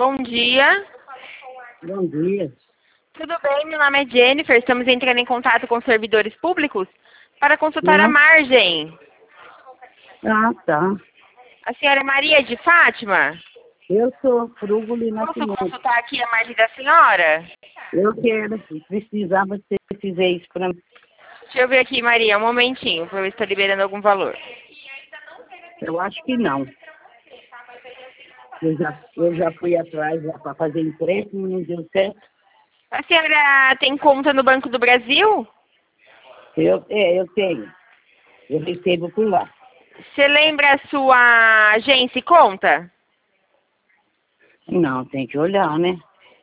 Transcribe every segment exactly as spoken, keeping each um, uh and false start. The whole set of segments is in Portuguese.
Bom dia. Bom dia. Tudo bem? Meu nome é Jennifer. Estamos entrando em contato com servidores públicos para consultar a Não? margem. Ah, tá. A senhora é Maria de Fátima? Eu sou Frugoli Posso Nascimento. consultar aqui a margem da senhora? Eu quero, precisava que você fizer isso para mim. Deixa eu ver aqui, Maria, um momentinho, para ver se está liberando algum valor. Eu acho que não. Eu já, eu já fui atrás para fazer empréstimo, não deu certo. A senhora tem conta no Banco do Brasil? Eu, é, eu tenho. Eu recebo por lá. Você lembra a sua agência e conta? Não, tem que olhar, né?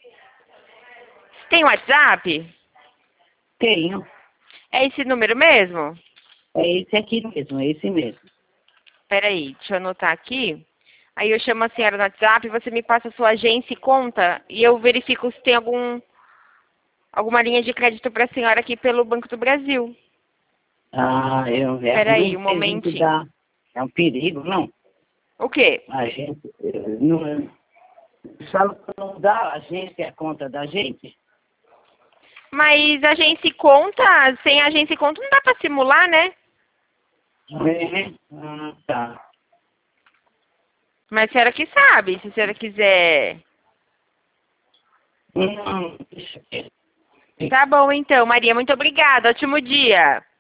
Tem WhatsApp? Tenho. É esse número mesmo? É esse aqui mesmo, é esse mesmo. Peraí, deixa eu anotar aqui. Aí eu chamo a senhora no WhatsApp, você me passa a sua agência e conta e eu verifico se tem algum, alguma linha de crédito para a senhora aqui pelo Banco do Brasil. Ah, eu é Peraí, ruim um que a gente momentinho. dá. É um perigo, não? O quê? A gente eh, não. Fala para não dar a gente a conta da gente. Mas agência e conta, sem agência e conta não dá para simular, né? É, ah, tá. Mas a senhora que sabe, se a senhora quiser. Hum, deixa eu ver. Tá bom então, Maria, muito obrigada. Ótimo dia.